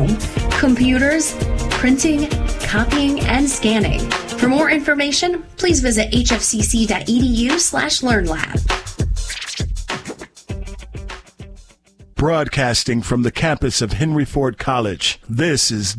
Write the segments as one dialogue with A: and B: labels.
A: home, computers, printing, copying, and scanning. For more information, please visit hfcc.edu/learnlab.
B: Broadcasting from the campus of Henry Ford College, this is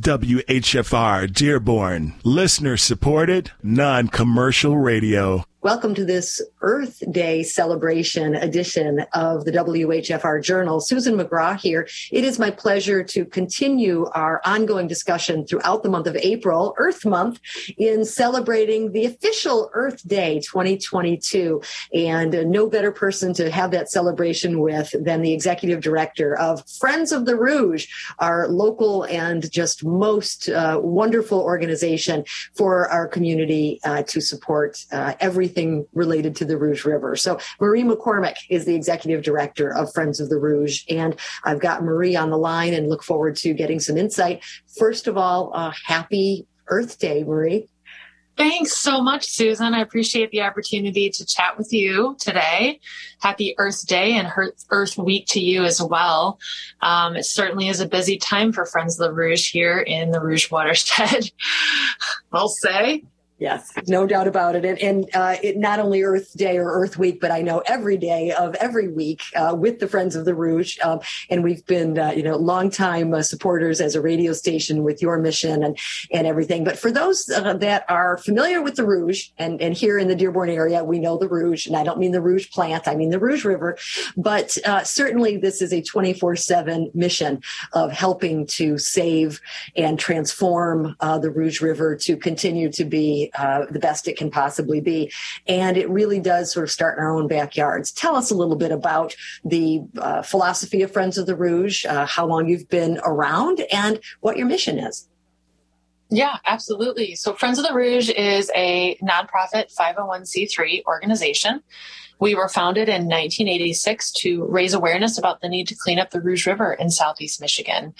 B: WHFR Dearborn. Listener-supported, non-commercial radio.
C: Welcome to this Earth Day celebration edition of the WHFR Journal. Susan McGraw here. It is my pleasure to continue our ongoing discussion throughout the month of April, Earth Month, in celebrating the official Earth Day 2022. And no better person to have that celebration with than the executive director of Friends of the Rouge, our local and just most wonderful organization for our community to support everything related to the Rouge River. So Marie McCormick is the executive director of Friends of the Rouge. And I've got Marie on the line and look forward to getting some insight. First of all, happy Earth Day, Marie.
D: Thanks so much, Susan. I appreciate the opportunity to chat with you today. Happy Earth Day and Earth Week to you as well. It certainly is a busy time for Friends of the Rouge here in the Rouge watershed, I'll say.
C: Yes, no doubt about it. And it not only Earth Day or Earth Week, but I know every day of every week with the Friends of the Rouge. And we've been, longtime supporters as a radio station with your mission and everything. But for those that are familiar with the Rouge, and here in the Dearborn area, we know the Rouge, and I don't mean the Rouge plant, I mean the Rouge River. But certainly this is a 24/7 mission of helping to save and transform the Rouge River to continue to be the best it can possibly be. And it really does sort of start in our own backyards. Tell us a little bit about the philosophy of Friends of the Rouge, how long you've been around, and what your mission is.
D: Yeah, absolutely. So Friends of the Rouge is a nonprofit 501c3 organization. We were founded in 1986 to raise awareness about the need to clean up the Rouge River in Southeast Michigan.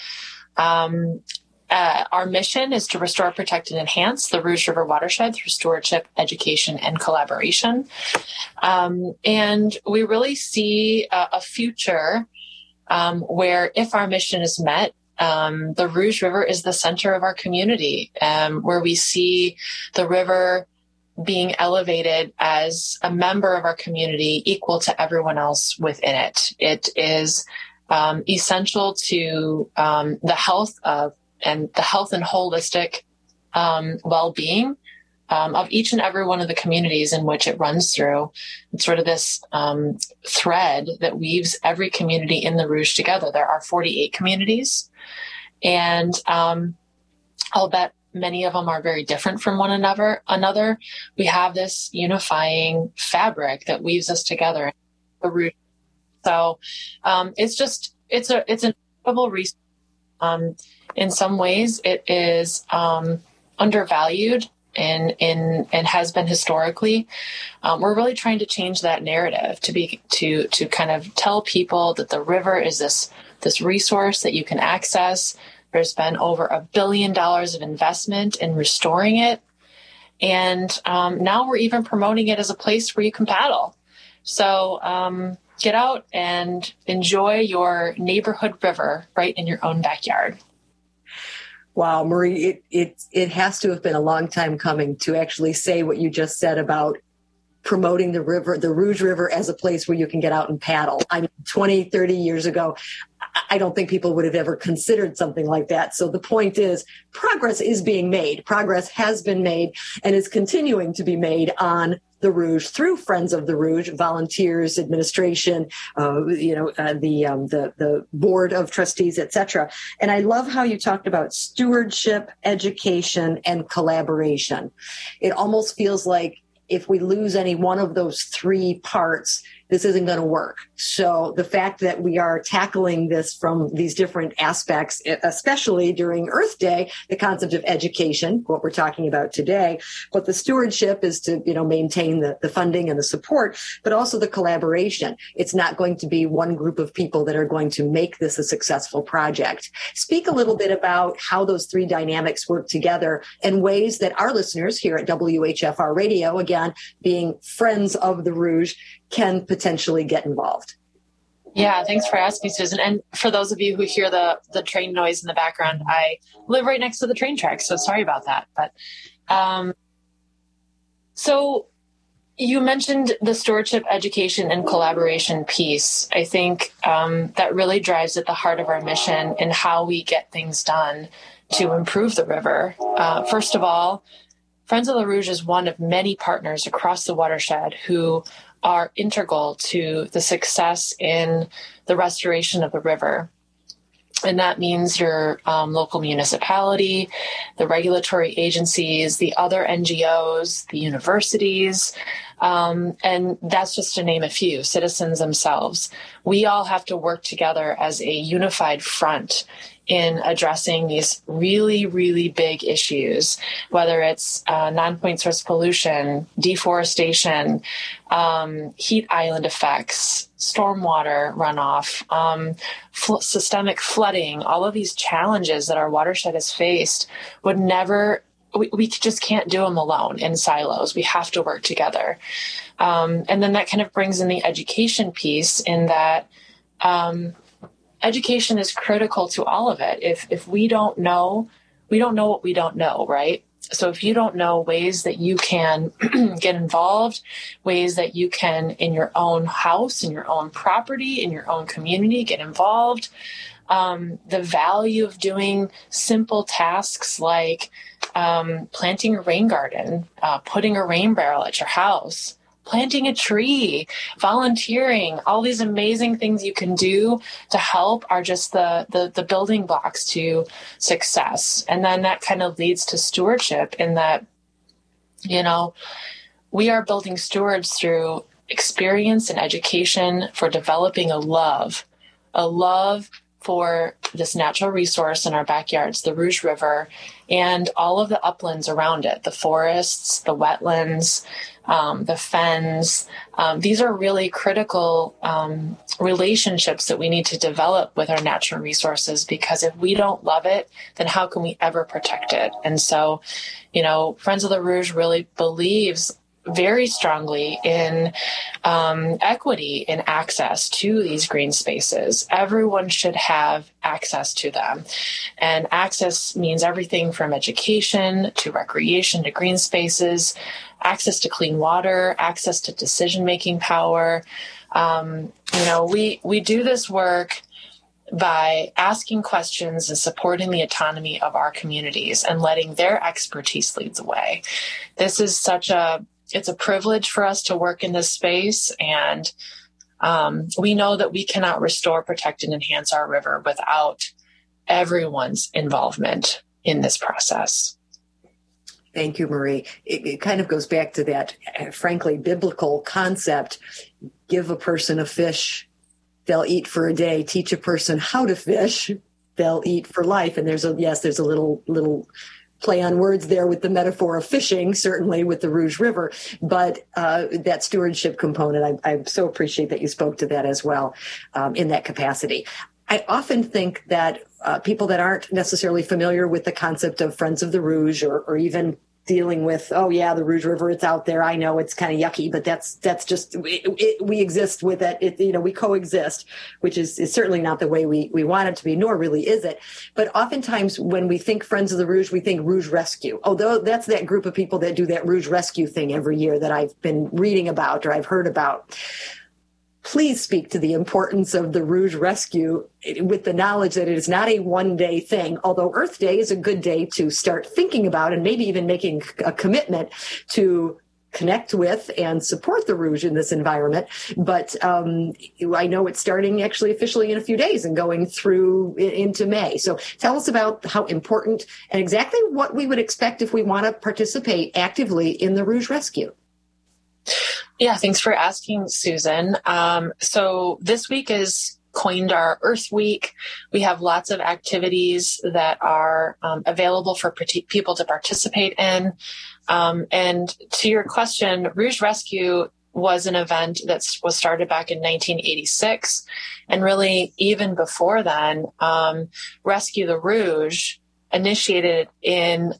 D: Our mission is to restore, protect, and enhance the Rouge River watershed through stewardship, education, and collaboration. And we really see a future where if our mission is met, the Rouge River is the center of our community, where we see the river being elevated as a member of our community equal to everyone else within it. It is essential to the health and holistic well-being of each and every one of the communities in which it runs through. It's sort of this thread that weaves every community in the Rouge together. There are 48 communities, and I'll bet many of them are very different from one another. We have this unifying fabric that weaves us together. The Rouge. So it's an incredible resource. In some ways, it is undervalued and has been historically. We're really trying to change that narrative to kind of tell people that the river is this resource that you can access. There's been over $1 billion of investment in restoring it, and now we're even promoting it as a place where you can paddle. So get out and enjoy your neighborhood river right in your own backyard.
C: Wow, Marie, it has to have been a long time coming to actually say what you just said about promoting the river, the Rouge River, as a place where you can get out and paddle. I mean, 20, 30 years ago, I don't think people would have ever considered something like that. So the point is, progress is being made. Progress has been made and is continuing to be made on the Rouge through Friends of the Rouge, volunteers, administration, the board of trustees, etc. And I love how you talked about stewardship, education, and collaboration. It almost feels like if we lose any one of those three parts, this isn't going to work. So the fact that we are tackling this from these different aspects, especially during Earth Day, the concept of education, what we're talking about today, but the stewardship is to, maintain the funding and the support, but also the collaboration. It's not going to be one group of people that are going to make this a successful project. Speak a little bit about how those three dynamics work together and ways that our listeners here at WHFR Radio, again, being Friends of the Rouge, can potentially get involved.
D: Yeah, thanks for asking, Susan. And for those of you who hear the train noise in the background, I live right next to the train tracks, so sorry about that. But so you mentioned the stewardship, education, and collaboration piece. I think that really drives at the heart of our mission and how we get things done to improve the river. First of all, Friends of the Rouge is one of many partners across the watershed who are integral to the success in the restoration of the river. And that means your local municipality, the regulatory agencies, the other NGOs, the universities, and that's just to name a few, citizens themselves. We all have to work together as a unified front in addressing these really, really big issues, whether it's non-point source pollution, deforestation, heat island effects, stormwater runoff, systemic flooding. All of these challenges that our watershed has faced would never, we just can't do them alone in silos. We have to work together. And then that kind of brings in the education piece in that education is critical to all of it. If we don't know what we don't know, right? So if you don't know ways that you can get involved, ways that you can, in your own house, in your own property, in your own community, get involved, the value of doing simple tasks like planting a rain garden, putting a rain barrel at your house, planting a tree, volunteering, all these amazing things you can do to help are just the building blocks to success. And then that kind of leads to stewardship in that, we are building stewards through experience and education for developing a love for this natural resource in our backyards, the Rouge River, and all of the uplands around it, the forests, the wetlands, the fens. These are really critical relationships that we need to develop with our natural resources, because if we don't love it, then how can we ever protect it? And so, Friends of the Rouge really believes very strongly in equity and access to these green spaces. Everyone should have access to them. And access means everything from education to recreation to green spaces, access to clean water, access to decision-making power. We do this work by asking questions and supporting the autonomy of our communities and letting their expertise lead the way. This is it's a privilege for us to work in this space, and we know that we cannot restore, protect, and enhance our river without everyone's involvement in this process.
C: Thank you, Marie. It kind of goes back to that, frankly, biblical concept. Give a person a fish, they'll eat for a day. Teach a person how to fish, they'll eat for life. And there's a little play on words there with the metaphor of fishing, certainly with the Rouge River, but that stewardship component, I so appreciate that you spoke to that as well in that capacity. I often think that people that aren't necessarily familiar with the concept of Friends of the Rouge or even dealing with, oh yeah, the Rouge River, it's out there. I know it's kind of yucky, but that's just, we exist with it. We coexist, which is certainly not the way we want it to be, nor really is it. But oftentimes when we think Friends of the Rouge, we think Rouge Rescue. Although that's that group of people that do that Rouge Rescue thing every year that I've been reading about or I've heard about. Please speak to the importance of the Rouge Rescue with the knowledge that it is not a one-day thing, although Earth Day is a good day to start thinking about and maybe even making a commitment to connect with and support the Rouge in this environment. But I know it's starting actually officially in a few days and going through into May. So tell us about how important and exactly what we would expect if we want to participate actively in the Rouge Rescue.
D: Yeah, thanks for asking, Susan. So this week is coined our Earth Week. We have lots of activities that are available for people to participate in. And to your question, Rouge Rescue was an event that was started back in 1986. And really, even before then, Rescue the Rouge initiated in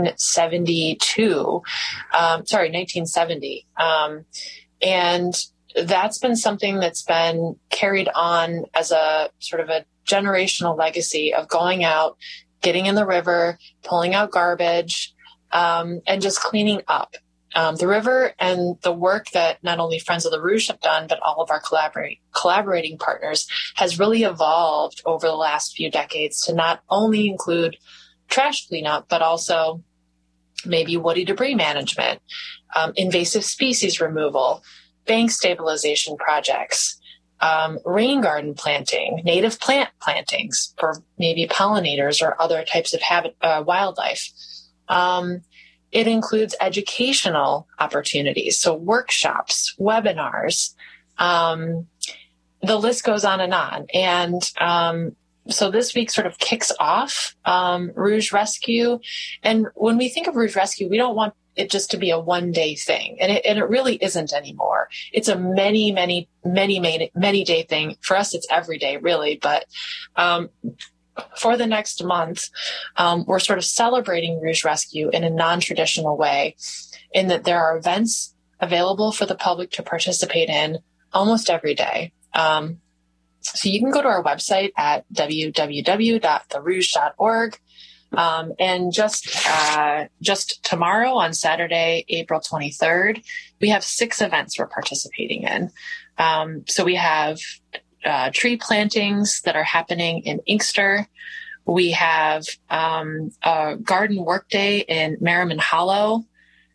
D: 1970. And that's been something that's been carried on as a sort of a generational legacy of going out, getting in the river, pulling out garbage, and just cleaning up the river. And the work that not only Friends of the Rouge have done, but all of our collaborating partners has really evolved over the last few decades to not only include trash cleanup, but also maybe woody debris management, invasive species removal, bank stabilization projects, rain garden planting, native plant plantings for maybe pollinators or other types of wildlife. It includes educational opportunities, so workshops, webinars. The list goes on. And so this week sort of kicks off Rouge Rescue. And when we think of Rouge Rescue, we don't want it just to be a one-day thing. And it really isn't anymore. It's a many day thing. For us, it's every day, really. But for the next month, we're sort of celebrating Rouge Rescue in a non-traditional way, in that there are events available for the public to participate in almost every day. So you can go to our website at www.therouge.org. And just tomorrow, on Saturday, April 23rd, we have 6 events we're participating in. So we have tree plantings that are happening in Inkster. We have a garden work day in Merriman Hollow.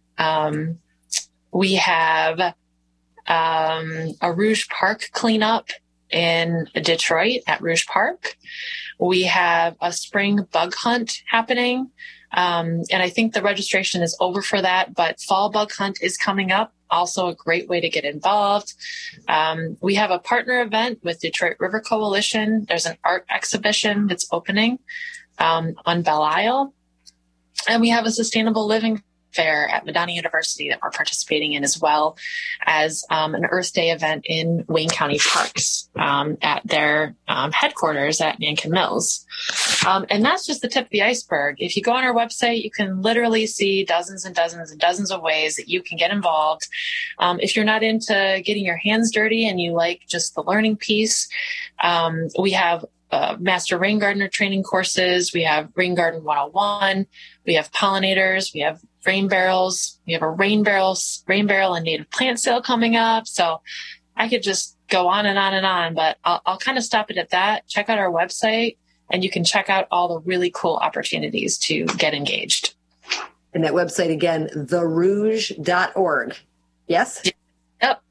D: We have a Rouge Park cleanup in Detroit at Rouge Park. We have a spring bug hunt happening. And I think the registration is over for that, but fall bug hunt is coming up. Also a great way to get involved. We have a partner event with Detroit River Coalition. There's an art exhibition that's opening on Belle Isle. And we have a sustainable living fair at Madonna University that we're participating in, as well as an Earth Day event in Wayne County Parks at their headquarters at Nankin Mills. And that's just the tip of the iceberg. If you go on our website, you can literally see dozens and dozens and dozens of ways that you can get involved. If you're not into getting your hands dirty and you like just the learning piece, we have Master Rain Gardener training courses. We have Rain Garden 101. We have pollinators. We have rain barrels. We have a rain barrel and native plant sale coming up. So I could just go on and on and on, but I'll kind of stop it at that. Check out our website, and you can check out all the really cool opportunities to get engaged.
C: And that website again, therouge.org. Yes?
D: Yep.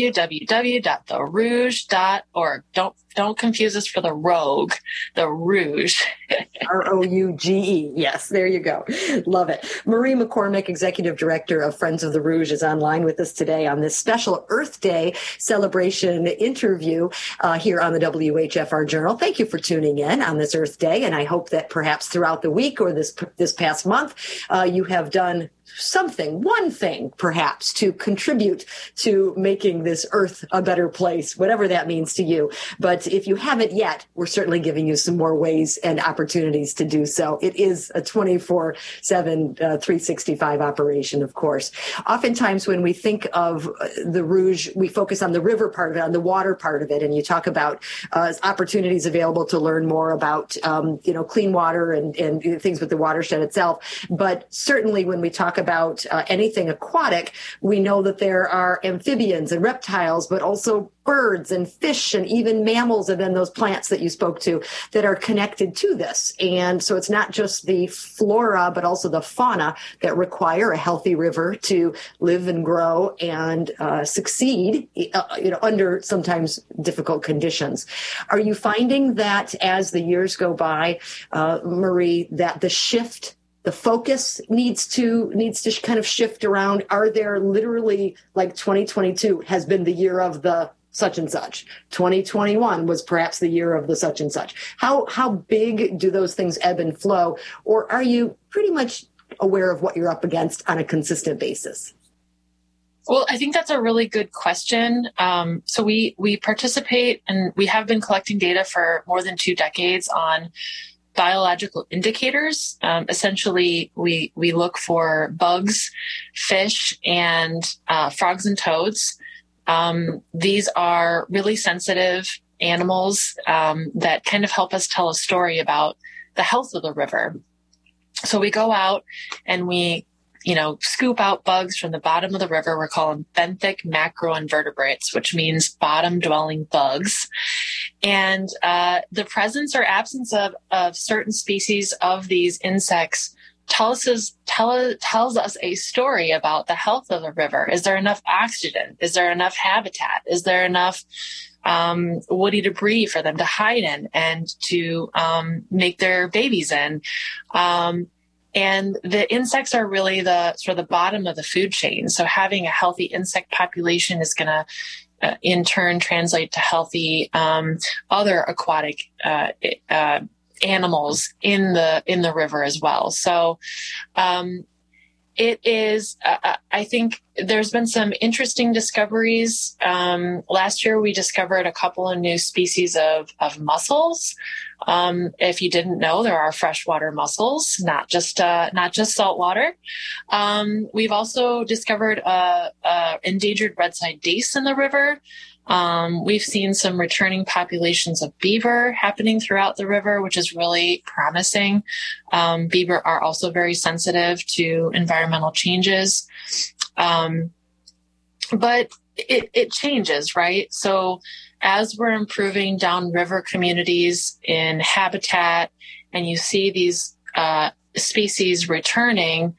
D: www.therouge.org. Don't confuse us for the Rogue, the Rouge.
C: Rouge. Yes, there you go. Love it. Marie McCormick, Executive Director of Friends of the Rouge, is online with us today on this special Earth Day celebration interview here on the WHFR Journal. Thank you for tuning in on this Earth Day, and I hope that perhaps throughout the week or this past month, you have done something, one thing perhaps, to contribute to making this earth a better place, whatever that means to you. But if you haven't yet, we're certainly giving you some more ways and opportunities to do so. It is a 24/7, 365 operation, of course. Oftentimes when we think of the Rouge, we focus on the river part of it, on the water part of it, and you talk about opportunities available to learn more about, clean water and things with the watershed itself. But certainly when we talk about anything aquatic, we know that there are amphibians and reptiles, but also birds and fish and even mammals, and then those plants that you spoke to that are connected to this. And so it's not just the flora, but also the fauna that require a healthy river to live and grow and succeed, under sometimes difficult conditions. Are you finding that as the years go by, Marie, that the focus needs to kind of shift around? Are there literally, like 2022 has been the year of the such and such. 2021 was perhaps the year of the such and such. How big do those things ebb and flow? Or are you pretty much aware of what you're up against on a consistent basis?
D: Well, I think that's a really good question. So we participate, and we have been collecting data for more than 2 decades on biological indicators. Essentially, we look for bugs, fish, and frogs and toads These are really sensitive animals that kind of help us tell a story about the health of the river. So we go out and we, scoop out bugs from the bottom of the river. We're calling benthic macroinvertebrates, which means bottom-dwelling bugs. And the presence or absence of certain species of these insects tells us a story about the health of the river. Is there enough oxygen? Is there enough habitat? Is there enough woody debris for them to hide in and to make their babies in? And the insects are really the sort of the bottom of the food chain. So having a healthy insect population is going to, in turn, translate to healthy other aquatic animals in the river as well. So it is, I think there's been some interesting discoveries. Last year, we discovered a couple of new species of mussels. If you didn't know, there are freshwater mussels, not just saltwater. We've also discovered endangered red-side dace in the river. We've seen some returning populations of beaver happening throughout the river, which is really promising. Beaver are also very sensitive to environmental changes. But it changes, right? So as we're improving downriver communities in habitat and you see these species returning,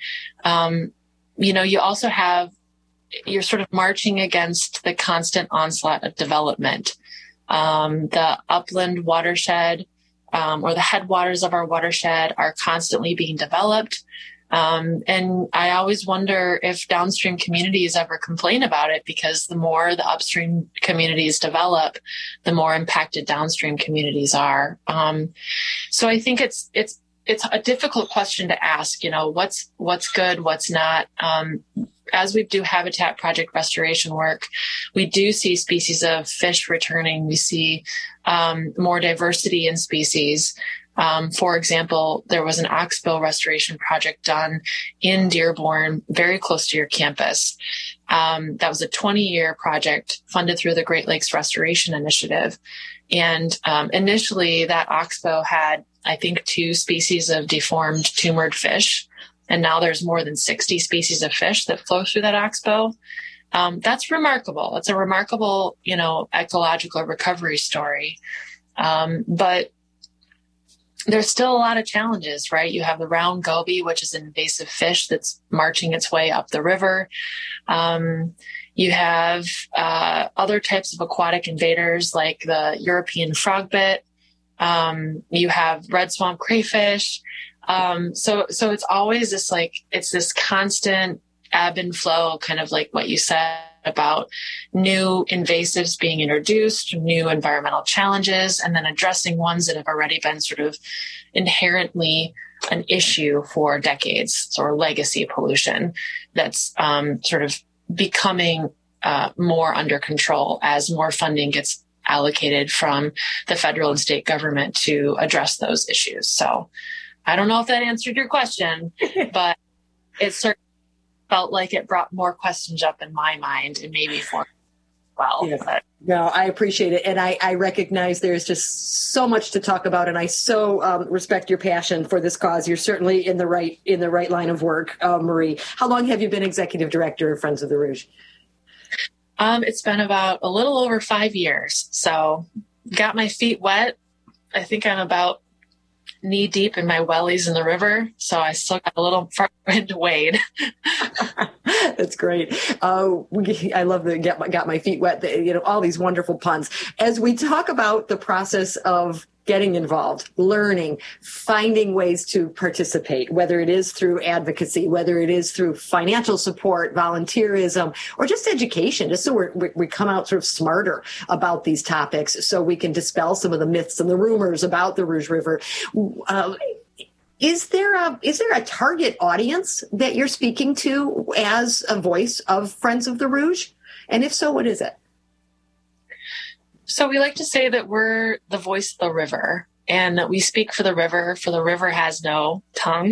D: you also have, you're sort of marching against the constant onslaught of development. The upland watershed or the headwaters of our watershed are constantly being developed. And I always wonder if downstream communities ever complain about it, because the more the upstream communities develop, the more impacted downstream communities are. So I think it's a difficult question to ask, what's good, what's not. As we do Habitat Project restoration work, we do see species of fish returning. We see more diversity in species. For example, there was an oxbow restoration project done in Dearborn, very close to your campus. That was a 20-year project funded through the Great Lakes Restoration Initiative. And initially, that oxbow had, I think, 2 species of deformed tumored fish. And now there's more than 60 species of fish that flow through that oxbow. That's remarkable. It's a remarkable, ecological recovery story. But there's still a lot of challenges, right? You have the round goby, which is an invasive fish that's marching its way up the river. You have other types of aquatic invaders like the European frogbit. You have red swamp crayfish. So it's always this it's this constant ebb and flow, kind of like what you said about new invasives being introduced, new environmental challenges, and then addressing ones that have already been sort of inherently an issue for decades, or legacy pollution that's sort of becoming more under control as more funding gets allocated from the federal and state government to address those issues. So I don't know if that answered your question, but it certainly felt like it brought more questions up in my mind, and maybe for well.
C: Yes. No, I appreciate it. And I recognize there's just so much to talk about. And I so respect your passion for this cause. You're certainly in the right line of work, Marie. How long have you been executive director of Friends of the Rouge?
D: It's been about a little over 5 years. So got my feet wet. I think I'm about knee deep in my wellies in the river. So I still got a little farther to wade.
C: That's great. I love the got my feet wet, all these wonderful puns. As we talk about the process of getting involved, learning, finding ways to participate, whether it is through advocacy, whether it is through financial support, volunteerism, or just education, just so we come out sort of smarter about these topics, so we can dispel some of the myths and the rumors about the Rouge River. Is there a target audience that you're speaking to as a voice of Friends of the Rouge? And if so, what is it?
D: So we like to say that we're the voice of the river, and that we speak for the river, for the river has no tongue.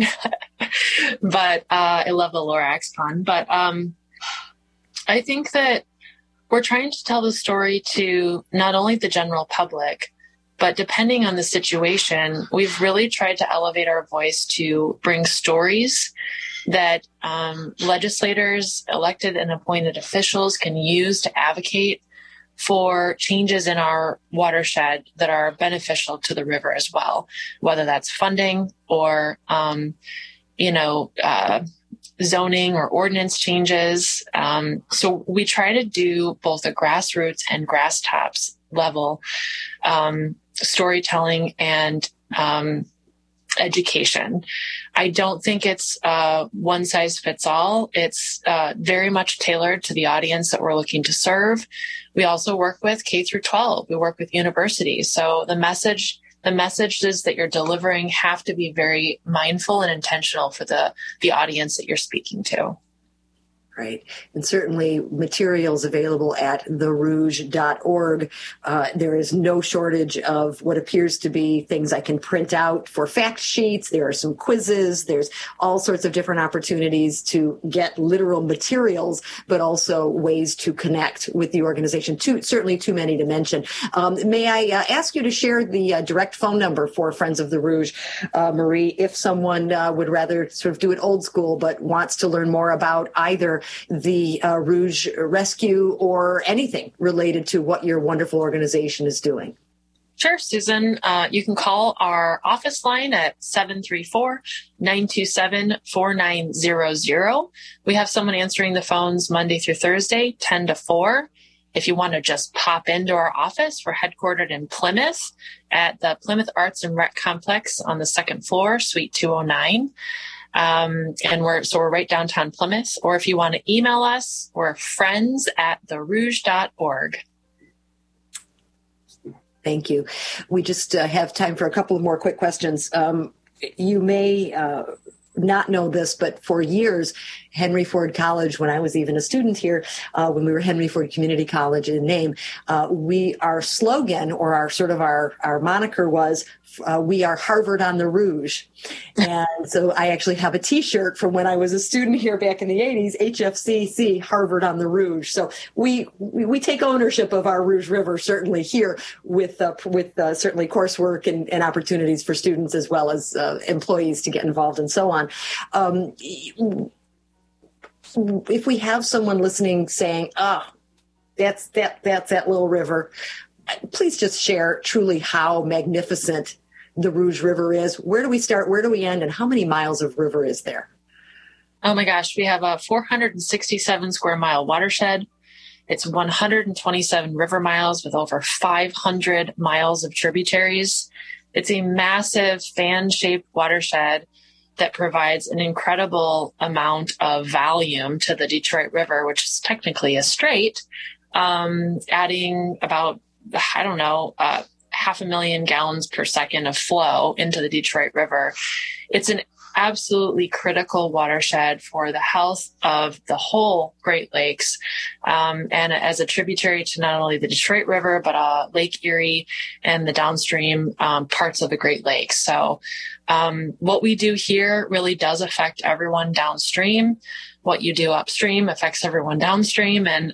D: But I love the Lorax pun. But I think that We're trying to tell the story to not only the general public, but depending on the situation, we've really tried to elevate our voice to bring stories that legislators, elected and appointed officials can use to advocate for changes in our watershed that are beneficial to the river as well, whether that's funding or, zoning or ordinance changes. So we try to do both a grassroots and grass tops level storytelling and education. I don't think it's one size fits all. It's very much tailored to the audience that we're looking to serve. We also work with K through 12. We work with universities. So the messages that you're delivering have to be very mindful and intentional for the audience that you're speaking to.
C: Right. And certainly materials available at therouge.org. There is no shortage of what appears to be things I can print out for fact sheets. There are some quizzes. There's all sorts of different opportunities to get literal materials, but also ways to connect with the organization. Certainly too many to mention. May I ask you to share the direct phone number for Friends of the Rouge, Marie, if someone would rather sort of do it old school, but wants to learn more about either the Rouge Rescue or anything related to what your wonderful organization is doing?
D: Sure, Susan. You can call our office line at 734-927-4900. We have someone answering the phones Monday through Thursday, 10 to 4. If you want to just pop into our office, we're headquartered in Plymouth at the Plymouth Arts and Rec Complex on the second floor, Suite 209. And we're right downtown Plymouth. Or if you want to email us, we're friends@therouge.org.
C: Thank you. We just have time for a couple of more quick questions. You may not know this, but for years, Henry Ford College, when I was even a student here, when we were Henry Ford Community College in name, our slogan or our moniker was, we are Harvard on the Rouge. And so I actually have a T-shirt from when I was a student here back in the 80s, HFCC, Harvard on the Rouge. So we take ownership of our Rouge River, certainly here with certainly coursework and opportunities for students as well as employees to get involved and so on. If we have someone listening saying, that's that little river, please just share truly how magnificent the Rouge River is. Where do we start? Where do we end? And how many miles of river is there?
D: Oh my gosh, we have a 467 square mile watershed. It's 127 river miles with over 500 miles of tributaries. It's a massive fan-shaped watershed that provides an incredible amount of volume to the Detroit River, which is technically a strait, adding about, 500,000 gallons per second of flow into the Detroit River. It's an absolutely critical watershed for the health of the whole Great Lakes, and as a tributary to not only the Detroit River, but Lake Erie and the downstream parts of the Great Lakes. So what we do here really does affect everyone downstream. What you do upstream affects everyone downstream. And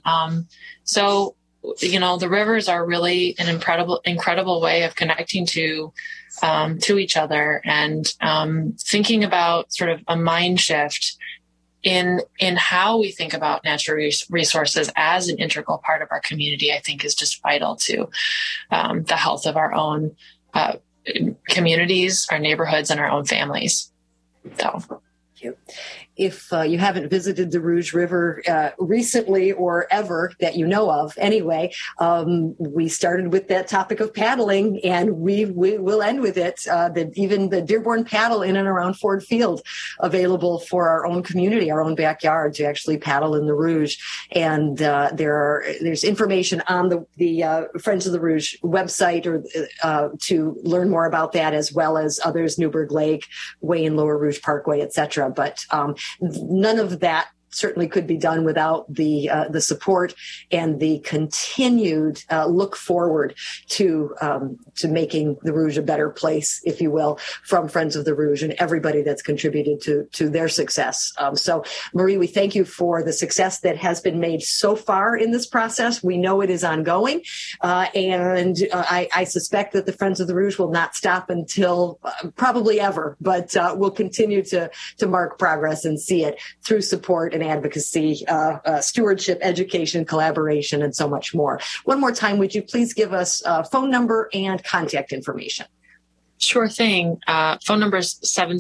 D: the rivers are really an incredible way of connecting to each other and thinking about sort of a mind shift in how we think about natural resources as an integral part of our community, I think is just vital to the health of our own communities, our neighborhoods, and our own families. So.
C: Thank you. If you haven't visited the Rouge River recently or ever that you know of, anyway, we started with that topic of paddling, and we will end with it. Even the Dearborn Paddle in and around Ford Field available for our own community, our own backyard to actually paddle in the Rouge. And there's information on the Friends of the Rouge website or to learn more about that, as well as others, Newburgh Lake, Way and Lower Rouge Parkway, etc. But none of that certainly could be done without the support and the continued look forward to making the Rouge a better place, if you will, from Friends of the Rouge and everybody that's contributed to their success. So, Marie, we thank you for the success that has been made so far in this process. We know it is ongoing, and I suspect that the Friends of the Rouge will not stop until probably ever, but we'll continue to mark progress and see it through support and advocacy, stewardship, education, collaboration, and so much more. One more time, would you please give us phone number and contact information?
D: Sure thing. Phone number is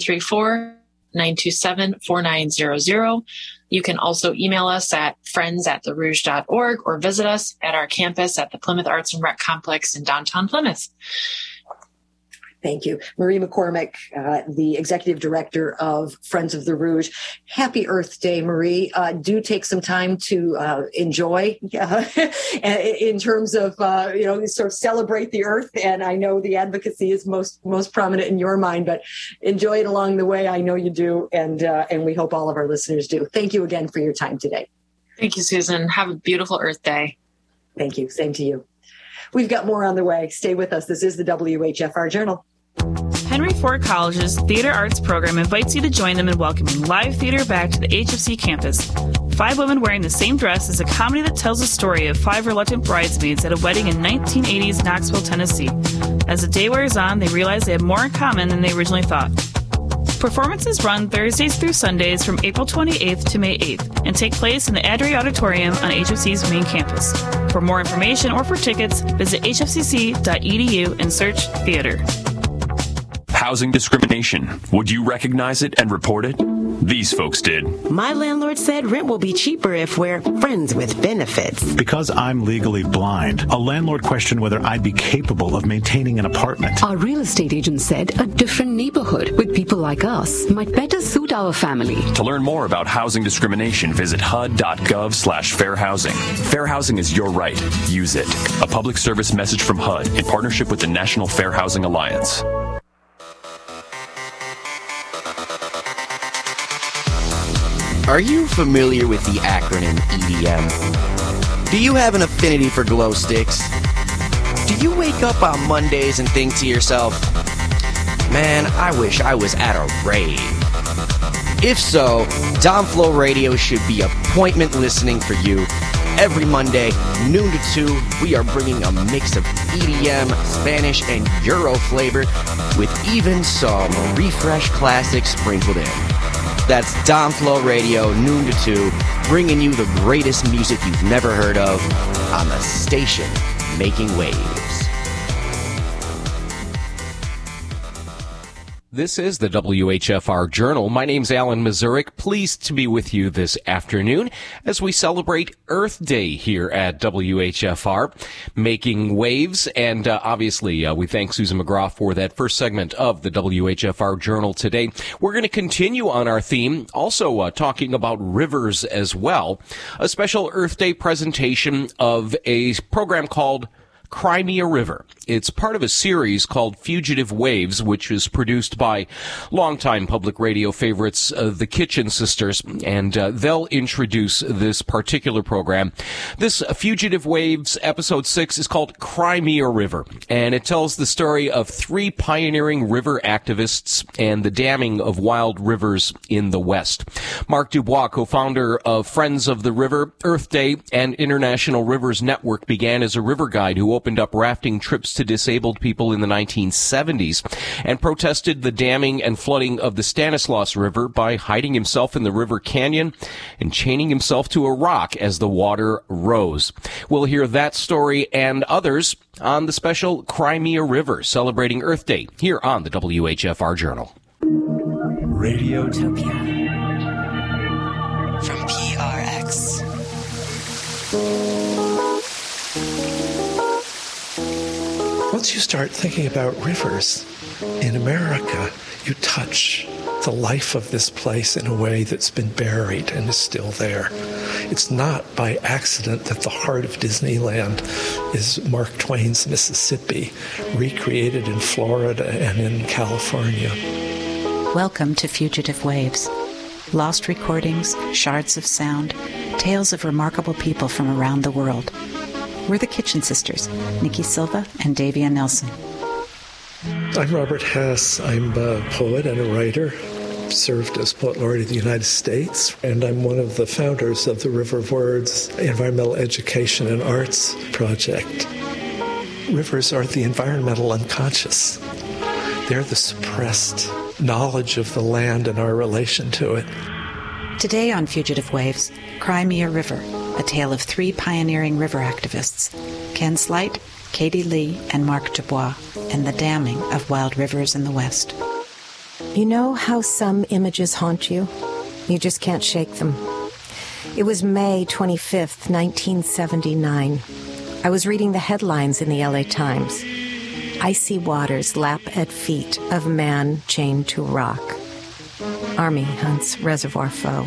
D: 734-927-4900. You can also email us at friends@therouge.org or visit us at our campus at the Plymouth Arts and Rec Complex in downtown Plymouth.
C: Thank you. Marie McCormick, the Executive Director of Friends of the Rouge. Happy Earth Day, Marie. Do take some time to enjoy in terms of, sort of celebrate the earth. And I know the advocacy is most prominent in your mind, but enjoy it along the way. I know you do. And we hope all of our listeners do. Thank you again for your time today.
D: Thank you, Susan. Have a beautiful Earth Day.
C: Thank you. Same to you. We've got more on the way. Stay with us. This is the WHFR Journal.
E: Henry Ford College's Theater Arts program invites you to join them in welcoming live theater back to the HFC campus. 5 women wearing the same dress is a comedy that tells the story of 5 reluctant bridesmaids at a wedding in 1980s Knoxville, Tennessee. As the day wears on, they realize they have more in common than they originally thought. Performances run Thursdays through Sundays from April 28th to May 8th and take place in the Adderey Auditorium on HFC's main campus. For more information or for tickets, visit hfcc.edu and search theater.
F: Housing discrimination. Would you recognize it and report it? These folks did.
G: My landlord said rent will be cheaper if we're friends with benefits.
H: Because I'm legally blind, a landlord questioned whether I'd be capable of maintaining an apartment.
I: Our real estate agent said a different neighborhood with people like us might better suit our family.
F: To learn more about housing discrimination, visit HUD.gov/fair housing. Fair housing is your right. Use it. A public service message from HUD in partnership with the National Fair Housing Alliance.
J: Are you familiar with the acronym EDM? Do you have an affinity for glow sticks? Do you wake up on Mondays and think to yourself, man, I wish I was at a rave? If so, Dom Flow Radio should be appointment listening for you. Every Monday, noon to 2, we are bringing a mix of EDM, Spanish, and Euro flavor with even some refresh classics sprinkled in. That's Dom Flow Radio, noon to 2, bringing you the greatest music you've never heard of on the station making waves.
K: This is the WHFR Journal. My name's Alan Mazurik. Pleased to be with you this afternoon as we celebrate Earth Day here at WHFR, making waves. And obviously, we thank Susan McGraw for that first segment of the WHFR Journal today. We're going to continue on our theme, also talking about rivers as well. A special Earth Day presentation of a program called Crimea River. It's part of a series called Fugitive Waves, which is produced by longtime public radio favorites, the Kitchen Sisters, and they'll introduce this particular program. This Fugitive Waves episode 6 is called Crimea River, and it tells the story of 3 pioneering river activists and the damming of wild rivers in the West. Mark Dubois, co-founder of Friends of the River, Earth Day, and International Rivers Network, began as a river guide who opened up rafting trips to disabled people in the 1970s and protested the damming and flooding of the Stanislaus River by hiding himself in the river canyon and chaining himself to a rock as the water rose. We'll hear that story and others on the special Crimea River celebrating Earth Day here on the WHFR Journal.
B: Radiotopia
L: from PRX.
M: Once you start thinking about rivers in America, you touch the life of this place in a way that's been buried and is still there. It's not by accident that the heart of Disneyland is Mark Twain's Mississippi, recreated in Florida and in California.
N: Welcome to Fugitive Waves. lost recordings, shards of sound, tales of remarkable people from around the world. We're the Kitchen Sisters, Nikki Silva and Davia Nelson.
M: I'm Robert Hess. I'm a poet and a writer. Served as Poet Laureate of the United States, and I'm one of the founders of the River of Words Environmental Education and Arts Project. Rivers are the environmental unconscious. They're the suppressed knowledge of the land and our relation to it.
N: Today on Fugitive Waves, Cry Me a River, a tale of 3 pioneering river activists, Ken Slight, Katie Lee, and Mark Dubois, and the damming of wild rivers in the West.
O: You know how some images haunt you? You just can't shake them. It was May 25th, 1979. I was reading the headlines in the LA Times. Icy waters lap at feet of man chained to rock. Army hunts reservoir foe.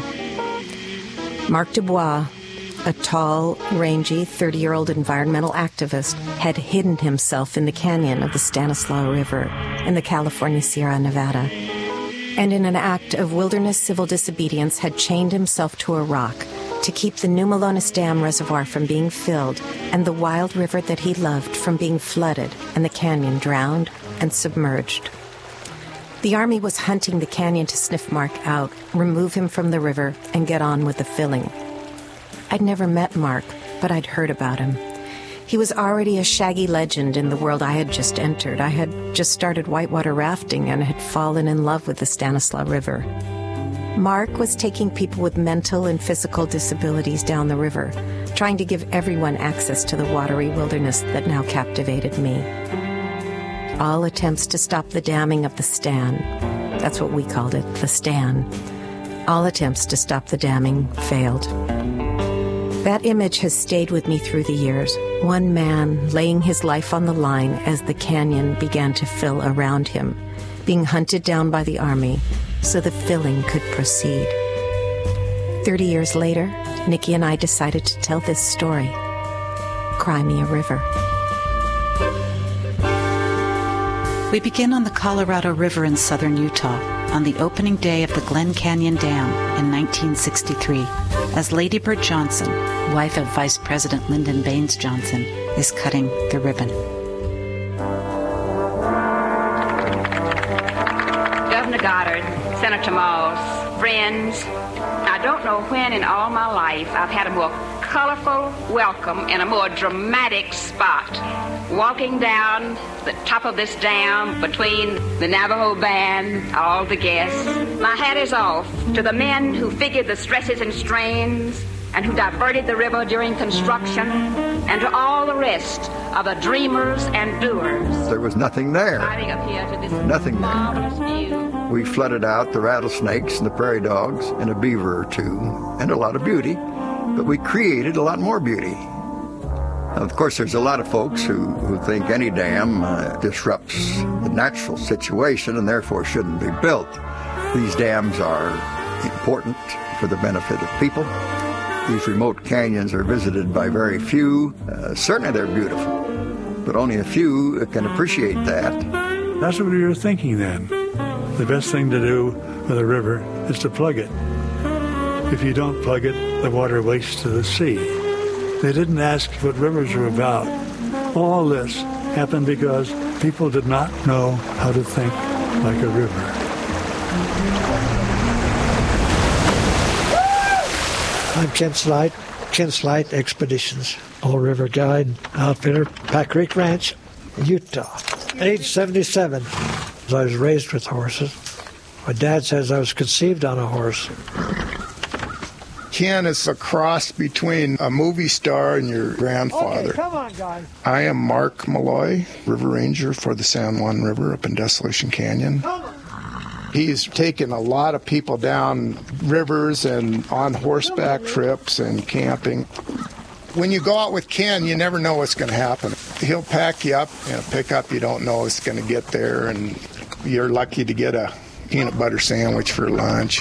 O: Mark Dubois, a tall, rangy, 30-year-old environmental activist, had hidden himself in the canyon of the Stanislaus River in the California Sierra Nevada, and in an act of wilderness civil disobedience had chained himself to a rock to keep the New Melones Dam reservoir from being filled and the wild river that he loved from being flooded and the canyon drowned and submerged. The Army was hunting the canyon to sniff Mark out, remove him from the river, and get on with the filling. I'd never met Mark, but I'd heard about him. He was already a shaggy legend in the world I had just entered. I had just started whitewater rafting and had fallen in love with the Stanislaus River. Mark was taking people with mental and physical disabilities down the river, trying to give everyone access to the watery wilderness that now captivated me. All attempts to stop the damming of the Stan, that's what we called it, the Stan, all attempts to stop the damming failed. That image has stayed with me through the years. One man laying his life on the line as the canyon began to fill around him, being hunted down by the Army so the filling could proceed. 30 years later, Nikki and I decided to tell this story. Cry Me a River.
N: We begin on the Colorado River in southern Utah on the opening day of the Glen Canyon Dam in 1963, as Lady Bird Johnson, wife of Vice President Lyndon Baines Johnson, is cutting the ribbon.
P: Governor Goddard, Senator Moss, friends, I don't know when in all my life I've had a more colorful welcome and a more dramatic spot. Walking down the top of this dam between the Navajo band, all the guests. My hat is off to the men who figured the stresses and strains and who diverted the river during construction, and to all the rest of the dreamers and doers.
Q: There was nothing there.
P: Up here to this
Q: nothing there. We flooded out the rattlesnakes and the prairie dogs and a beaver or two and a lot of beauty, but we created a lot more beauty. Now, of course, there's a lot of folks who think any dam disrupts the natural situation and therefore shouldn't be built. These dams are important for the benefit of people. These remote canyons are visited by very few. Certainly they're beautiful, but only a few can appreciate that.
R: That's what we were thinking then. The best thing to do with a river is to plug it. If you don't plug it, the water wastes to the sea. They didn't ask what rivers were about. All this happened because people did not know how to think like a river.
S: I'm Ken Slight Expeditions, All River Guide, outfitter, Pack Creek Ranch, Utah. Age 77. I was raised with horses. My dad says I was conceived on a horse.
T: Ken is a cross between a movie star and your grandfather.
S: Okay, come on, guys.
T: I am Mark Malloy, River Ranger for the San Juan River up in Desolation Canyon. He's taken a lot of people down rivers and on horseback trips and camping. When you go out with Ken, you never know what's going to happen. He'll pack you up in a pickup you don't know it's going to get there, and you're lucky to get a peanut butter sandwich for lunch.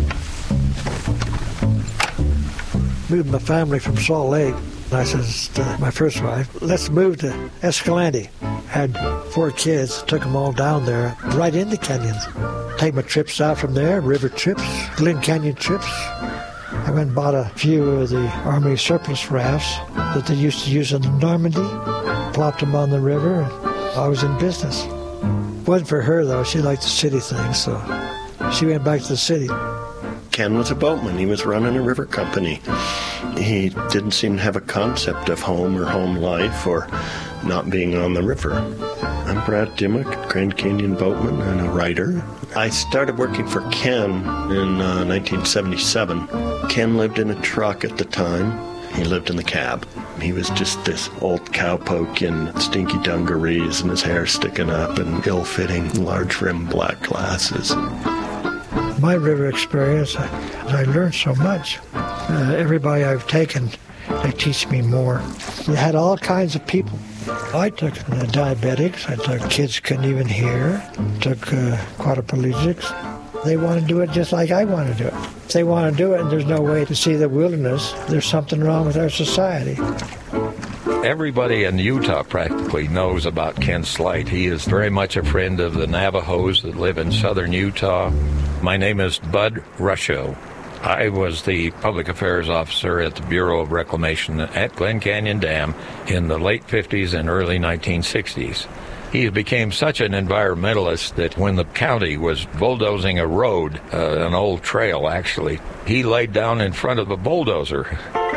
S: Moved my family from Salt Lake. I says to my first wife, let's move to Escalante. Had 4 kids, took them all down there, right into canyons. Take my trips out from there, river trips, Glen Canyon trips. I went and bought a few of the Army surplus rafts that they used to use in Normandy, plopped them on the river, and I was in business. Wasn't for her, though. She liked the city thing, so she went back to the city.
U: Ken was a boatman. He was running a river company. He didn't seem to have a concept of home or home life or not being on the river. I'm Brad Dimmock, Grand Canyon boatman and a writer. I started working for Ken in 1977. Ken lived in a truck at the time. He lived in the cab. He was just this old cowpoke in stinky dungarees and his hair sticking up and ill-fitting large-rim black glasses.
S: My river experience, I learned so much. Everybody I've taken, they teach me more. You had all kinds of people. I took diabetics, I took kids couldn't even hear, took quadriplegics. They want to do it just like I want to do it. If they want to do it and there's no way to see the wilderness, there's something wrong with our society.
V: Everybody in Utah practically knows about Ken Slight. He is very much a friend of the Navajos that live in southern Utah. My name is Bud Ruscho. I was the public affairs officer at the Bureau of Reclamation at Glen Canyon Dam in the late 50s and early 1960s. He became such an environmentalist that when the county was bulldozing a road, an old trail actually, he laid down in front of a bulldozer.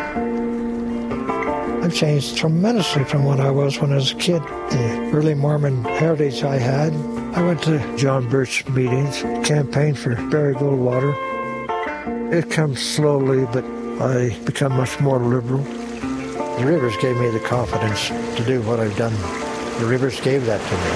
S: I've changed tremendously from what I was when I was a kid. The early Mormon heritage I had. I went to John Birch meetings, campaigned for Barry Goldwater. It comes slowly, but I become much more liberal. The rivers gave me the confidence to do what I've done. The rivers gave that to me.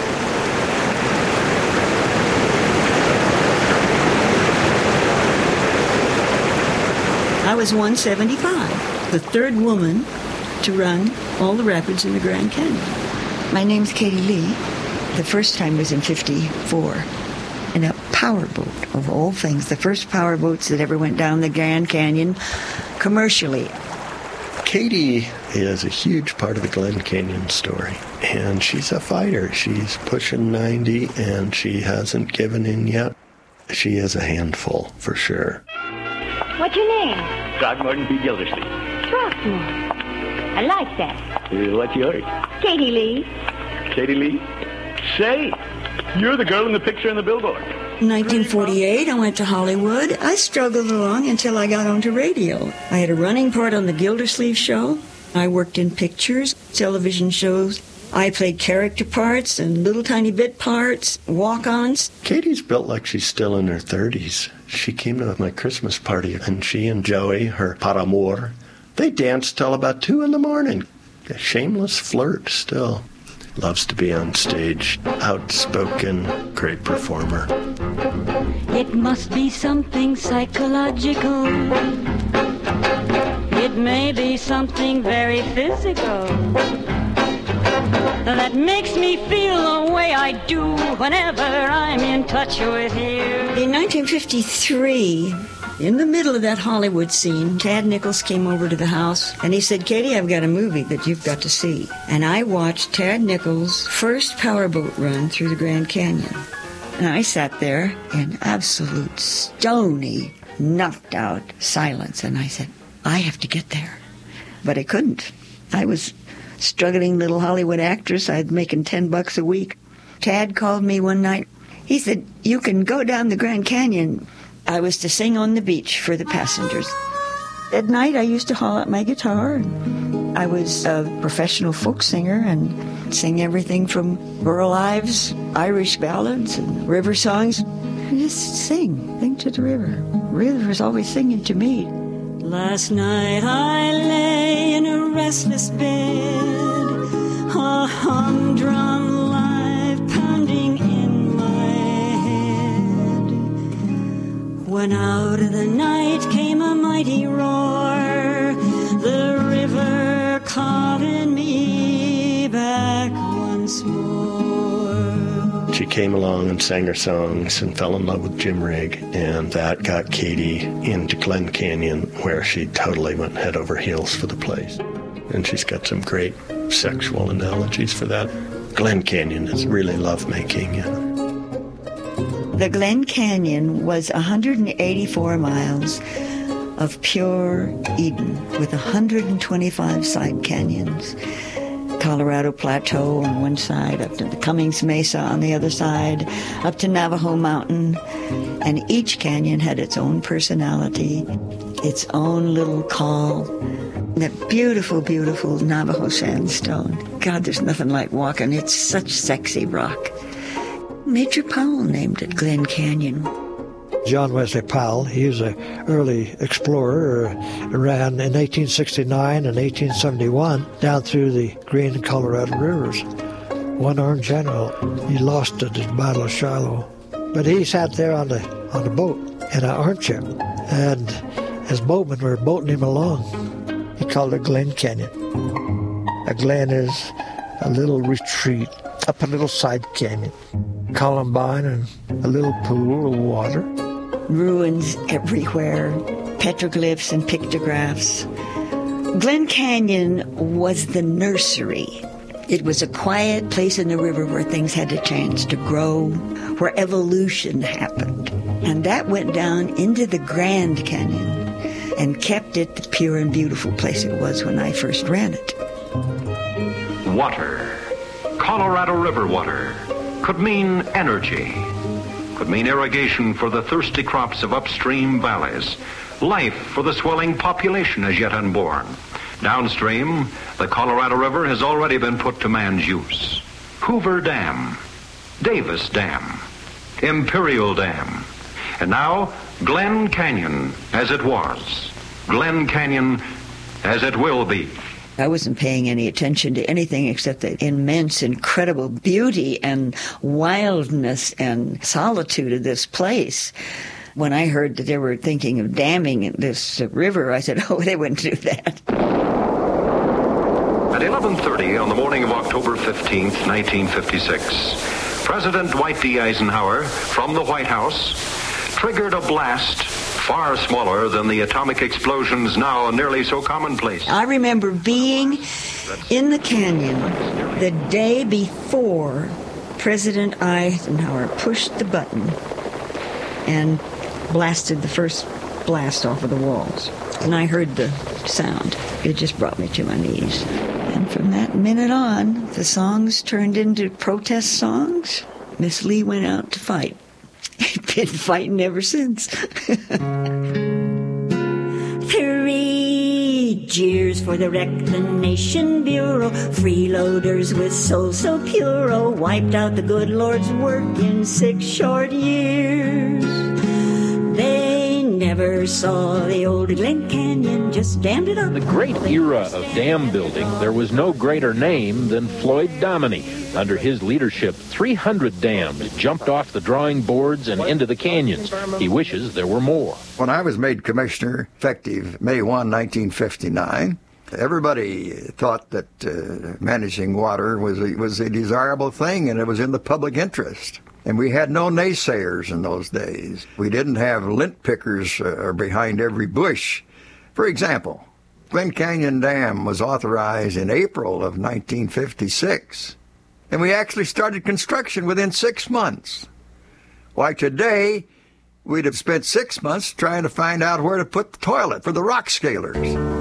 W: I was 175, the third woman to run all the rapids in the Grand Canyon. My name's Katie Lee. The first time was in 54 in a powerboat, of all things. The first powerboats that ever went down the Grand Canyon commercially.
U: Katie is a huge part of the Glen Canyon story, and she's a fighter. She's pushing 90, and she hasn't given in yet. She is a handful, for sure.
X: What's your name?
Y: Throckmorton P. Gildersleeve.
X: Throckmorton. I like that.
Y: What's yours?
X: Katie Lee.
Y: Katie Lee? Say, you're the girl in the picture in the billboard.
W: 1948, I went to Hollywood. I struggled along until I got onto radio. I had a running part on the Gildersleeve Show. I worked in pictures, television shows. I played character parts and little tiny bit parts, walk-ons.
U: Katie's built like she's still in her 30s. She came to my Christmas party, and she and Joey, her paramour, they danced till about 2 in the morning. A shameless flirt still. Loves to be on stage, outspoken, great performer.
X: It must be something psychological. It may be something very physical that makes me feel the way I do whenever I'm in touch with you.
W: In 1953, in the middle of that Hollywood scene, Tad Nichols came over to the house and he said, Katie, I've got a movie that you've got to see. And I watched Tad Nichols' first powerboat run through the Grand Canyon. And I sat there in absolute stony, knocked out silence. And I said, I have to get there. But I couldn't. I was struggling little Hollywood actress. I'd making $10 a week. Tad called me one night. He said, you can go down the Grand Canyon. I was to sing on the beach for the passengers. At night, I used to haul out my guitar. I was a professional folk singer and sing everything from rural lives, Irish ballads, and river songs. Just sing to the river. The river was always singing to me.
X: Last night I lay in a restless bed, a humdrum life pounding in my head. When out of the night came a mighty roar, the river calling me back once more.
U: She came along and sang her songs and fell in love with Jim Rigg, and that got Katie into Glen Canyon, where she totally went head over heels for the place. And she's got some great sexual analogies for that. Glen Canyon is really lovemaking.
W: The Glen Canyon was 184 miles of pure Eden with 125 side canyons. Colorado Plateau on one side, up to the Cummings Mesa on the other side, up to Navajo Mountain. And each canyon had its own personality, its own little call. That beautiful, beautiful Navajo sandstone. God, there's nothing like walking. It's such sexy rock. Major Powell named it Glen Canyon.
S: John Wesley Powell, he was an early explorer, ran in 1869 and 1871 down through the Green and Colorado rivers. One armed general, he lost at the Battle of Shiloh. But he sat there on the boat in an armchair, and his boatmen were boating him along. He called it Glen Canyon. A glen is a little retreat up a little side canyon. Columbine and a little pool of water.
W: Ruins everywhere, petroglyphs and pictographs. Glen Canyon was the nursery. It was a quiet place in the river where things had a chance to grow, where evolution happened. And that went down into the Grand Canyon and kept it the pure and beautiful place it was when I first ran it.
A: Water, Colorado River water, could mean energy, could mean irrigation for the thirsty crops of upstream valleys, life for the swelling population as yet unborn. Downstream, the Colorado River has already been put to man's use. Hoover Dam, Davis Dam, Imperial Dam, and now Glen Canyon as it was, Glen Canyon as it will be.
W: I wasn't paying any attention to anything except the immense, incredible beauty and wildness and solitude of this place. When I heard that they were thinking of damming this river, I said, oh, they wouldn't do that.
A: At 11:30 on the morning of October 15th, 1956, President Dwight D. Eisenhower, from the White House, triggered a blast far smaller than the atomic explosions now nearly so commonplace.
W: I remember being in the canyon the day before President Eisenhower pushed the button and blasted the first blast off of the walls. And I heard the sound. It just brought me to my knees. And from that minute on, the songs turned into protest songs. Miss Lee went out to fight. Been fighting ever since. 3 cheers for the Reclamation Bureau. Freeloaders with souls so pure, oh, wiped out the good Lord's work in 6 short years. They never saw the old Glen Canyon, just dammed it up.
C: The great era of dam building, there was no greater name than Floyd Dominy. Under his leadership, 300 dams jumped off the drawing boards and into the canyons. He wishes there were more.
Q: When I was made commissioner, effective May 1, 1959, everybody thought that managing water was a desirable thing and it was in the public interest. And we had no naysayers in those days. We didn't have lint pickers behind every bush. For example, Glen Canyon Dam was authorized in April of 1956. And we actually started construction within 6 months. Why, today, we'd have spent 6 months trying to find out where to put the toilet for the rock scalers.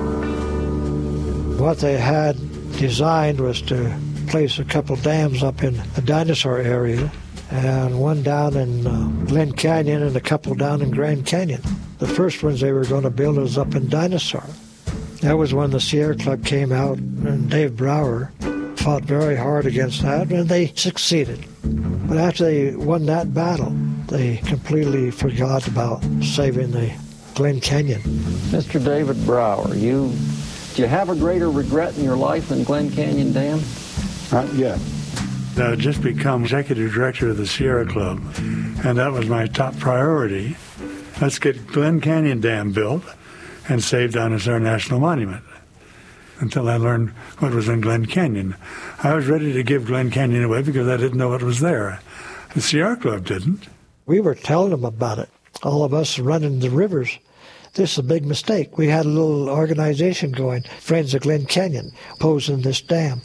S: What they had designed was to place a couple dams up in the Dinosaur area, and one down in Glen Canyon and a couple down in Grand Canyon. The first ones they were going to build was up in Dinosaur. That was when the Sierra Club came out, and Dave Brower fought very hard against that, and they succeeded. But after they won that battle, they completely forgot about saving the Glen Canyon.
D: Mr. David Brower, do you have a greater regret in your life than Glen Canyon Dam?
R: Not yet. I had just become executive director of the Sierra Club, and that was my top priority. Let's get Glen Canyon Dam built and save Dinosaur National Monument. Until I learned what was in Glen Canyon. I was ready to give Glen Canyon away because I didn't know what was there. The Sierra Club didn't.
S: We were telling them about it. All of us running the rivers. This is a big mistake. We had a little organization going, Friends of Glen Canyon, opposing this dam.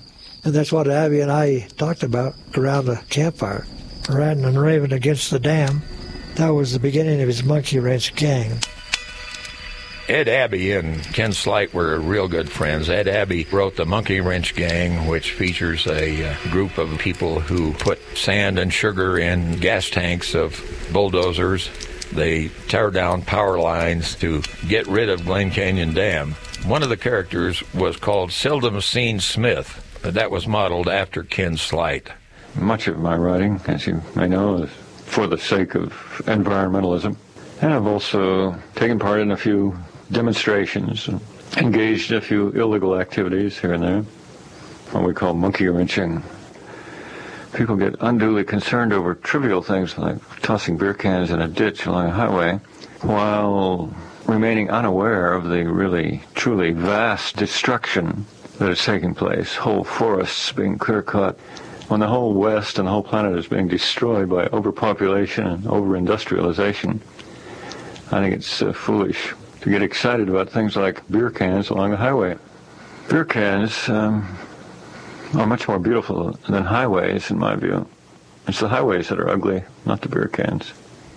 S: And that's what Abby and I talked about around the campfire. Ranting and raving against the dam. That was the beginning of his Monkey Wrench gang.
V: Ed Abbey and Ken Slight were real good friends. Ed Abbey wrote the Monkey Wrench Gang, which features a group of people who put sand and sugar in gas tanks of bulldozers. They tear down power lines to get rid of Glen Canyon Dam. One of the characters was called Seldom Seen Smith. That was modeled after Ken Slight.
E: Much of my writing, as you may know, is for the sake of environmentalism. And I've also taken part in a few demonstrations and engaged in a few illegal activities here and there, what we call monkey wrenching. People get unduly concerned over trivial things like tossing beer cans in a ditch along a highway, while remaining unaware of the really, truly vast destruction that is taking place. Whole forests being clear-cut, when the whole West and the whole planet is being destroyed by overpopulation and over-industrialization. I think it's foolish to get excited about things like beer cans along the highway. Beer cans are much more beautiful than highways, in my view. It's the highways that are ugly, not the beer cans.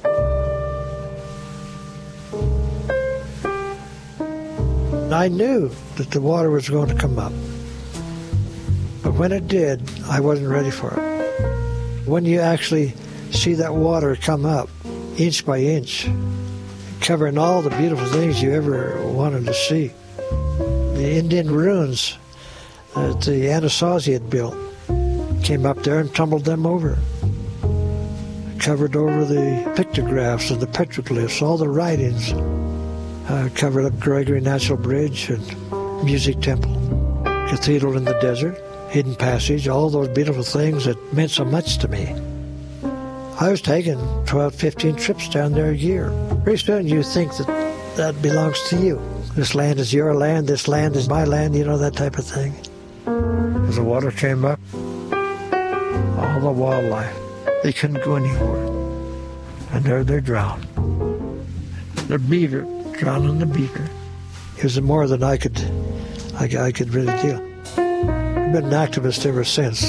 S: I knew that the water was going to come up. But when it did, I wasn't ready for it. When you actually see that water come up, inch by inch, covering all the beautiful things you ever wanted to see. The Indian ruins that the Anasazi had built came up there and tumbled them over. Covered over the pictographs and the petroglyphs, all the writings. Covered up Gregory Natural Bridge and Music Temple, Cathedral in the Desert, Hidden Passage, all those beautiful things that meant so much to me. I was taking 12, 15 trips down there a year. Pretty soon you think that belongs to you. This land is your land, this land is my land, you know, that type of thing. As the water came up, all the wildlife, they couldn't go anywhere. And there they drowned. The beaver drowned in the beaver. It was more than I could really deal. I've been an activist ever since.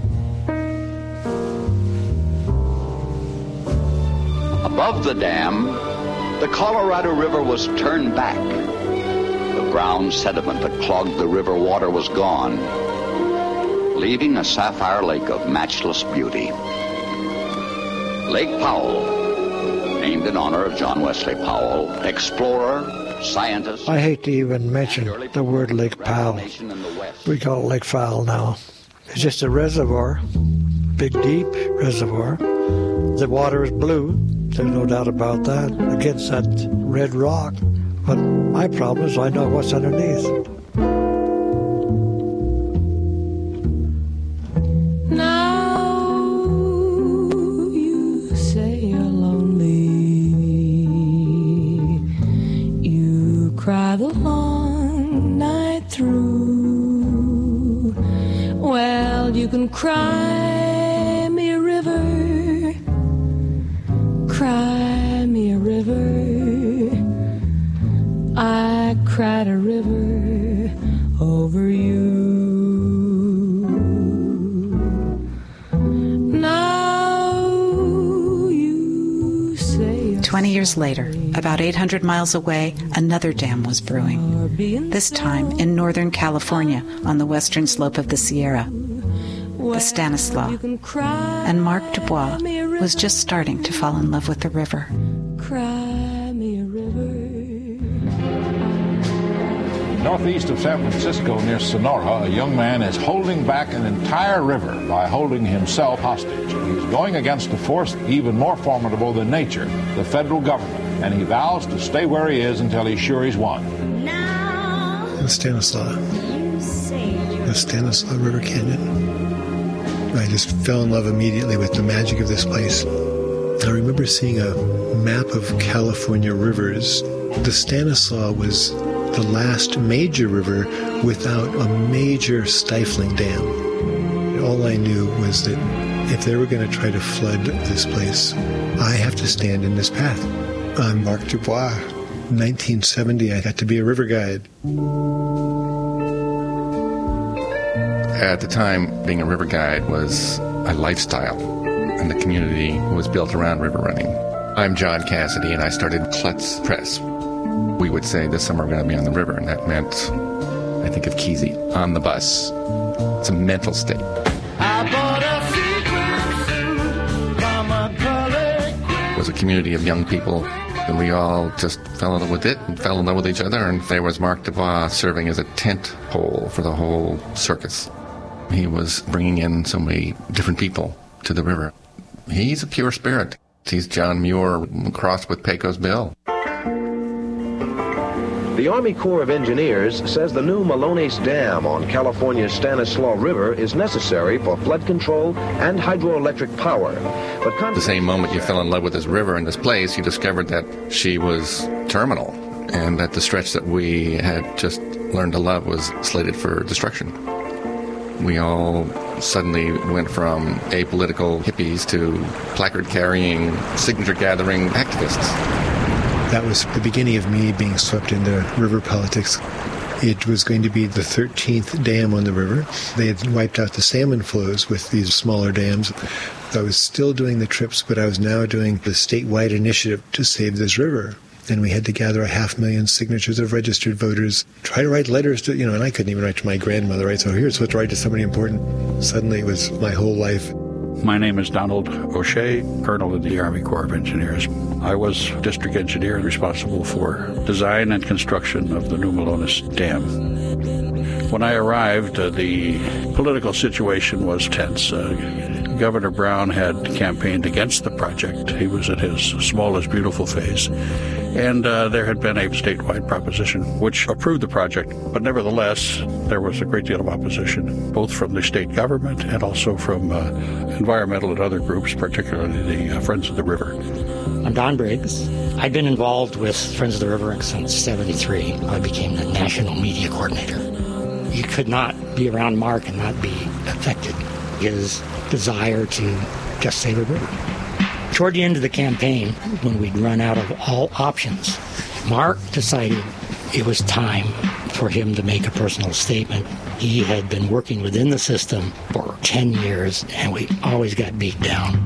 F: Above the dam, the Colorado River was turned back. The brown sediment that clogged the river water was gone, leaving a sapphire lake of matchless beauty. Lake Powell, named in honor of John Wesley Powell, explorer, scientist.
S: I hate to even mention the word Lake Powell. We call it Lake Powell now. It's just a reservoir, big, deep reservoir. The water is blue. There's no doubt about that, against that red rock. But my problem is I know what's underneath.
G: Now you say you're lonely. You cry the long night through. Well, you can cry me a river. Cry me a river. I cried a river over you. Now you say
N: 20 years later, about 800 miles away, another dam was brewing. This time in Northern California on the western slope of the Sierra. The Stanislaus, and Mark Dubois was just starting to fall in love with the river.
G: Cry me a river.
H: Northeast of San Francisco near Sonora, a young man is holding back an entire river by holding himself hostage. He's going against a force even more formidable than nature, the federal government, and he vows to stay where he is until he's sure he's won.
I: The Stanislaus River Canyon. I just fell in love immediately with the magic of this place. I remember seeing a map of California rivers. The Stanislaus was the last major river without a major stifling dam. All I knew was that if they were going to try to flood this place, I have to stand in this path. I'm Mark Dubois. 1970, I got to be a river guide.
B: At the time, being a river guide was a lifestyle, and the community was built around river running. I'm John Cassidy, and I started Klutz Press. We would say this summer we're going to be on the river, and that meant, I think of Kesey, on the bus. It's a mental state. It was a community of young people, and we all just fell in love with it and fell in love with each other, and there was Mark Dubois serving as a tent pole for the whole circus. He was bringing in so many different people to the river. He's a pure spirit. He's John Muir crossed with Pecos Bill.
J: The Army Corps of Engineers says the new Malones Dam on California's Stanislaus River is necessary for flood control and hydroelectric power. But
B: the same moment you fell in love with this river and this place, you discovered that she was terminal and that the stretch that we had just learned to love was slated for destruction. We all suddenly went from apolitical hippies to placard-carrying, signature-gathering activists.
I: That was the beginning of me being swept into river politics. It was going to be the 13th dam on the river. They had wiped out the salmon flows with these smaller dams. I was still doing the trips, but I was now doing the statewide initiative to save this river. And we had to gather 500,000 signatures of registered voters, try to write letters to, and I couldn't even write to my grandmother, right? So here's what to write to somebody important. Suddenly it was my whole life.
K: My name is Donald O'Shea, Colonel in the Army Corps of Engineers. I was district engineer responsible for design and construction of the new Malones Dam. When I arrived, the political situation was tense. Governor Brown had campaigned against the project. He was in his smallest beautiful phase. And there had been a statewide proposition which approved the project. But nevertheless, there was a great deal of opposition, both from the state government and also from environmental and other groups, particularly the Friends of the River.
L: I'm Don Briggs. I've been involved with Friends of the River since '73. I became the national media coordinator. You could not be around Mark and not be affected. His desire to just save a river. Toward the end of the campaign, when we'd run out of all options, Mark decided it was time for him to make a personal statement. He had been working within the system for 10 years, and we always got beat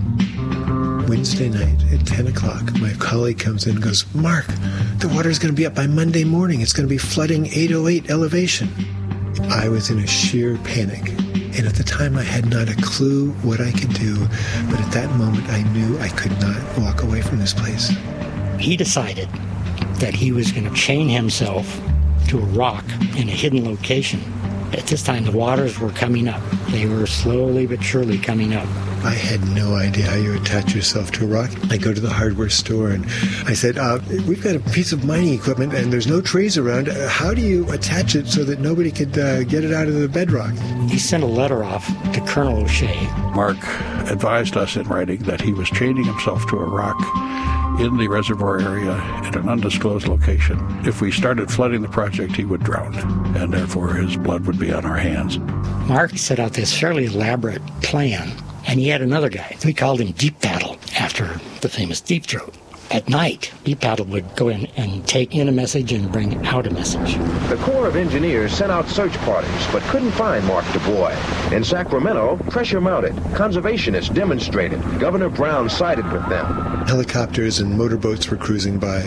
L: down.
I: Wednesday night at 10 o'clock, my colleague comes in and goes, "Mark, the water's going to be up by Monday morning. It's going to be flooding 808 elevation." I was in a sheer panic. And at the time, I had not a clue what I could do, but at that moment, I knew I could not walk away from this place.
L: He decided that he was going to chain himself to a rock in a hidden location. At this time, the waters were coming up. They were slowly but surely coming up.
I: I had no idea how you attach yourself to a rock. I go to the hardware store and I said, we've got a piece of mining equipment and there's no trees around. How do you attach it so that nobody could get it out of the bedrock?
L: He sent a letter off to Colonel O'Shea.
K: Mark advised us in writing that he was chaining himself to a rock in the reservoir area at an undisclosed location. If we started flooding the project, he would drown, and therefore his blood would be on our hands.
L: Mark set out this fairly elaborate plan. And he had another guy. We called him Deep Paddle, after the famous Deep Throat. At night, Deep Paddle would go in and take in a message and bring out a message.
J: The Corps of Engineers sent out search parties, but couldn't find Mark Dubois. In Sacramento, pressure mounted. Conservationists demonstrated. Governor Brown sided with them.
I: Helicopters and motorboats were cruising by.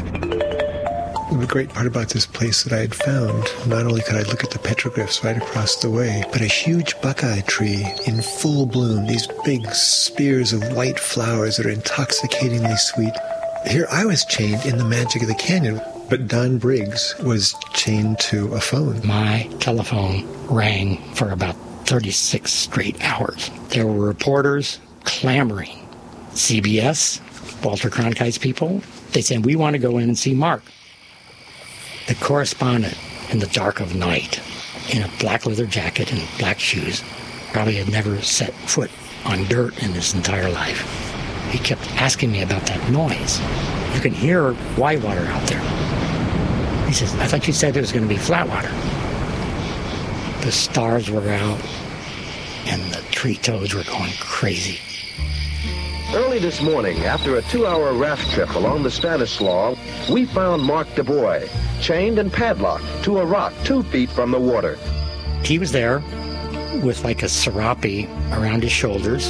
I: The great part about this place that I had found, not only could I look at the petroglyphs right across the way, but a huge buckeye tree in full bloom, these big spears of white flowers that are intoxicatingly sweet. Here I was chained in the magic of the canyon, but Don Briggs was chained to a phone.
L: My telephone rang for about 36 straight hours. There were reporters clamoring. CBS, Walter Cronkite's people, they said, "We want to go in and see Mark." The correspondent, in the dark of night, in a black leather jacket and black shoes, probably had never set foot on dirt in his entire life. He kept asking me about that noise. You can hear whitewater out there. He says, "I thought you said it was going to be flat water." The stars were out, and the tree toads were going crazy.
J: Early this morning, after a 2-hour raft trip along the Stanislaus, we found Mark Dubois, chained and padlocked to a rock 2 feet from the water.
L: He was there with like a serape around his shoulders,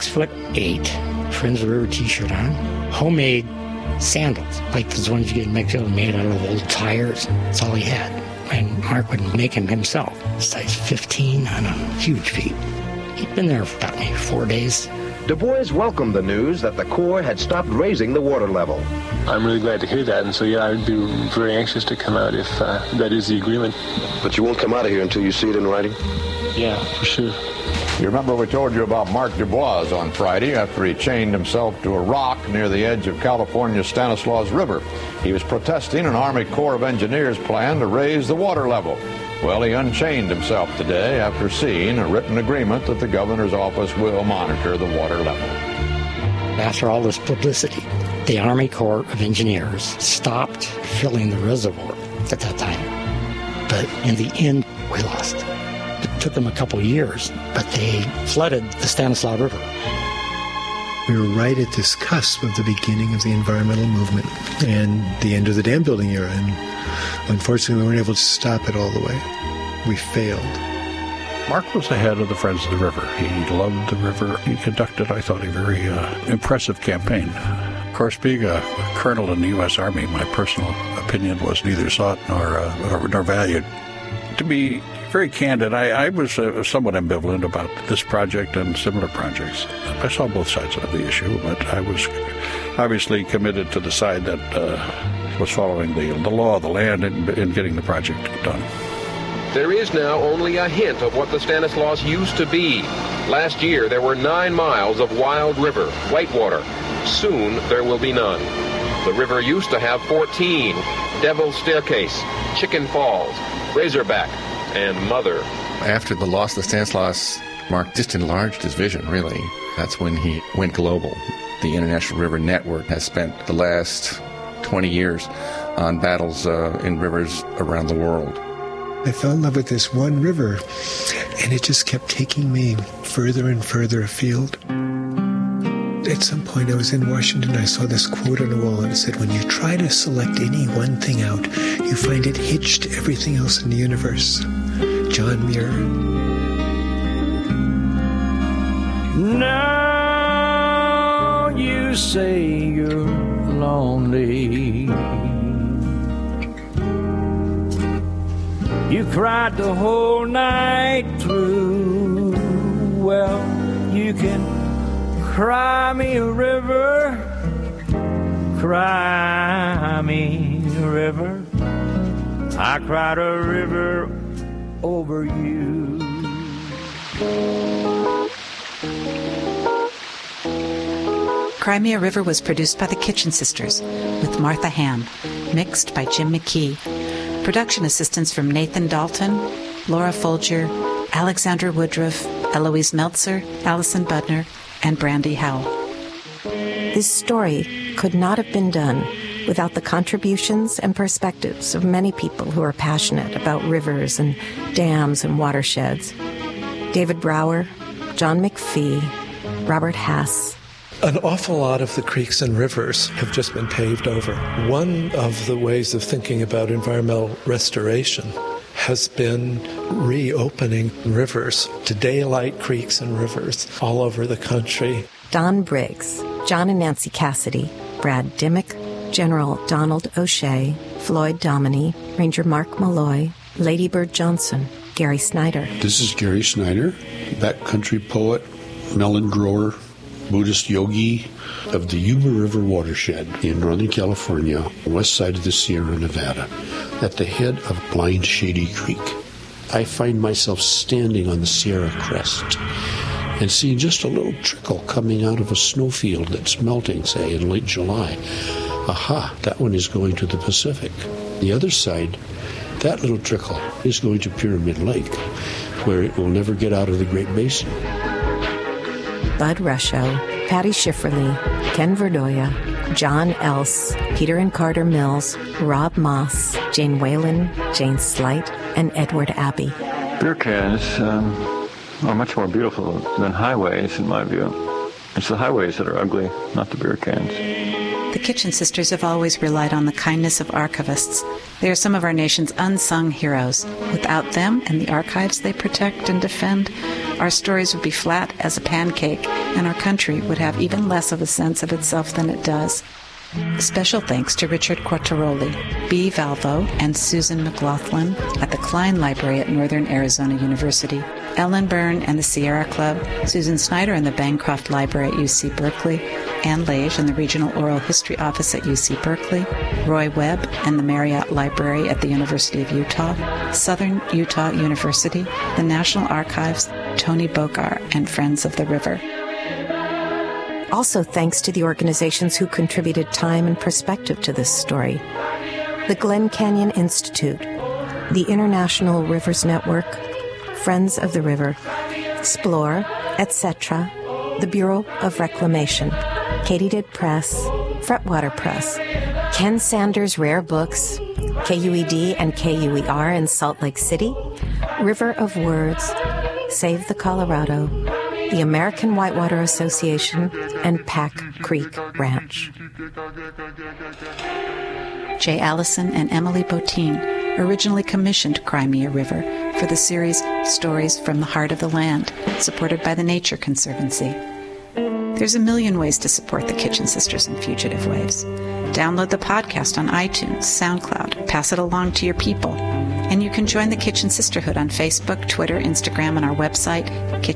L: 6'8", Friends of the River t-shirt on, homemade sandals, like those ones you get in Mexico made out of old tires. That's all he had. And Mark would make him himself, size 15 on huge feet. He'd been there for about maybe 4 days.
J: Du Bois welcomed the news that the Corps had stopped raising the water level.
M: I'm really glad to hear that, and so yeah, I'd be very anxious to come out if that is the agreement.
J: But you won't come out of here until you see it in writing?
M: Yeah, for sure.
H: You remember we told you about Mark Du Bois on Friday after he chained himself to a rock near the edge of California's Stanislaus River. He was protesting an Army Corps of Engineers plan to raise the water level. Well, he unchained himself today after seeing a written agreement that the governor's office will monitor the water level.
L: After all this publicity, the Army Corps of Engineers stopped filling the reservoir at that time. But in the end, we lost. It took them a couple years, but they flooded the Stanislaus River.
I: We were right at this cusp of the beginning of the environmental movement and the end of the dam building era. And unfortunately, we weren't able to stop it all the way. We failed.
K: Mark was the head of the Friends of the River. He loved the river. He conducted, I thought, a very impressive campaign. Of course, being a colonel in the U.S. Army, my personal opinion was neither sought nor valued. To be very candid, I was somewhat ambivalent about this project and similar projects. I saw both sides of the issue, but I was obviously committed to the side that was following the law of the land in getting the project done.
O: There is now only a hint of what the Stanislaus used to be. Last year, there were 9 miles of wild river, whitewater. Soon, there will be none. The river used to have 14, Devil's Staircase, Chicken Falls, Razorback, and Mother.
B: After the loss of the Stanislaus, Mark just enlarged his vision, really. That's when he went global. The International River Network has spent the last 20 years on battles in rivers around the world.
I: I fell in love with this one river, and it just kept taking me further and further afield. At some point, I was in Washington, I saw this quote on the wall, and it said, when you try to select any one thing out, you find it hitched to everything else in the universe. John Muir.
P: Now you say you're lonely. You cried the whole night through. Well, you can cry me a river, cry me a river. I cried a river over you.
N: Cry Me a River was produced by the Kitchen Sisters with Martha Ham, mixed by Jim McKee. Production assistance from Nathan Dalton, Laura Folger, Alexandra Woodruff, Eloise Meltzer, Allison Budner, and Brandy Howell.
T: This story could not have been done without the contributions and perspectives of many people who are passionate about rivers and dams and watersheds. David Brower, John McPhee, Robert Hass.
Y: An awful lot of the creeks and rivers have just been paved over. One of the ways of thinking about environmental restoration has been reopening rivers to daylight creeks and rivers all over the country.
T: Don Briggs, John and Nancy Cassidy, Brad Dimmock, General Donald O'Shea, Floyd Dominy, Ranger Mark Malloy, Lady Bird Johnson, Gary Snyder.
Z: This is Gary Snyder, backcountry poet, melon grower, Buddhist yogi of the Yuma River watershed in Northern California, west side of the Sierra Nevada, at the head of Blind Shady Creek. I find myself standing on the Sierra crest and seeing just a little trickle coming out of a snowfield that's melting, say, in late July. Aha, that one is going to the Pacific. The other side, that little trickle is going to Pyramid Lake, where it will never get out of the Great Basin.
T: Bud Ruscho, Patty Schifferly, Ken Verdoya, John Else, Peter and Carter Mills, Rob Moss, Jane Whalen, Jane Slight, and Edward Abbey.
E: Beer cans are much more beautiful than highways, in my view. It's the highways that are ugly, not the beer cans.
N: The Kitchen Sisters have always relied on the kindness of archivists. They are some of our nation's unsung heroes. Without them and the archives they protect and defend, our stories would be flat as a pancake, and our country would have even less of a sense of itself than it does. Special thanks to Richard Quartaroli, B. Valvo, and Susan McLaughlin at the Klein Library at Northern Arizona University, Ellen Byrne and the Sierra Club, Susan Snyder and the Bancroft Library at UC Berkeley, Ann Lage and the Regional Oral History Office at UC Berkeley, Roy Webb and the Marriott Library at the University of Utah, Southern Utah University, the National Archives, Tony Bogar, and Friends of the River.
T: Also thanks to the organizations who contributed time and perspective to this story. The Glen Canyon Institute, the International Rivers Network, Friends of the River, Splore, etc., the Bureau of Reclamation, Katydid Press, Fretwater Press, Ken Sanders Rare Books, KUED and KUER in Salt Lake City, River of Words, Save the Colorado, the American Whitewater Association, and Pack Creek Ranch.
N: Jay Allison and Emily Bottin originally commissioned Cry Me a River for the series Stories from the Heart of the Land, supported by the Nature Conservancy. There's a million ways to support the Kitchen Sisters and Fugitive Waves. Download the podcast on iTunes, SoundCloud, pass it along to your people. And you can join the Kitchen Sisterhood on Facebook, Twitter, Instagram, and our website,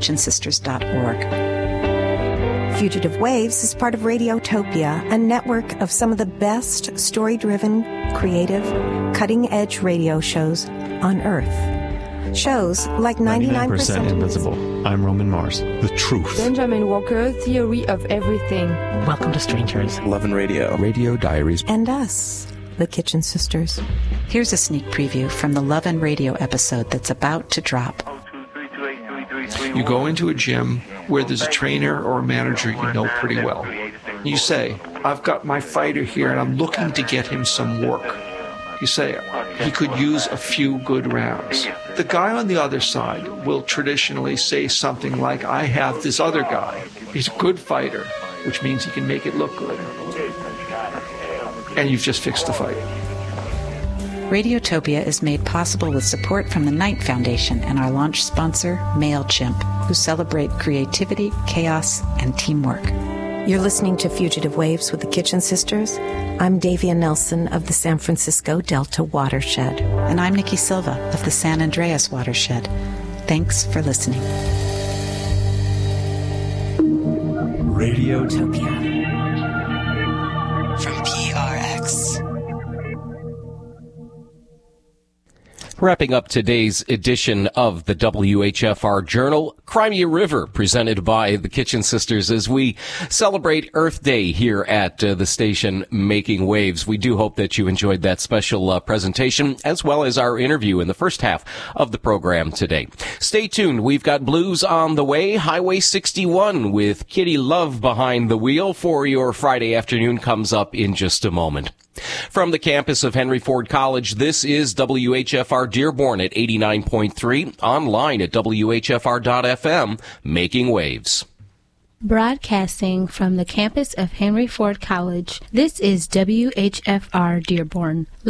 N: kitchensisters.org.
T: Fugitive Waves is part of Radiotopia, a network of some of the best story-driven, creative, cutting-edge radio shows on Earth. Shows like 99%
A: Invisible. I'm Roman Mars. The Truth.
C: Benjamin Walker, Theory of Everything.
L: Welcome to Strangers.
A: Love and Radio. Radio Diaries.
T: And us, the Kitchen Sisters.
N: Here's a sneak preview from the Love and Radio episode that's about to drop.
Q: You go into a gym where there's a trainer or a manager you know pretty well. You say, I've got my fighter here and I'm looking to get him some work. You say, he could use a few good rounds. The guy on the other side will traditionally say something like, I have this other guy. He's a good fighter, which means he can make it look good. And you've just fixed the fight.
N: Radiotopia is made possible with support from the Knight Foundation and our launch sponsor, MailChimp, who celebrate creativity, chaos, and teamwork.
T: You're listening to Fugitive Waves with the Kitchen Sisters. I'm Davia Nelson of the San Francisco Delta Watershed.
N: And I'm Nikki Silva of the San Andreas Watershed. Thanks for listening.
A: Radiotopia.
N: From PRX.
U: Wrapping up today's edition of the WHFR Journal, Cry Me a River, presented by the Kitchen Sisters as we celebrate Earth Day here at the station Making Waves. We do hope that you enjoyed that special presentation as well as our interview in the first half of the program today. Stay tuned. We've got blues on the way. Highway 61 with Kitty Love behind the wheel for your Friday afternoon comes up in just a moment. From the campus of Henry Ford College, this is WHFR Dearborn at 89.3, online at WHFR.FM, Making Waves.
W: Broadcasting from the campus of Henry Ford College, this is WHFR Dearborn.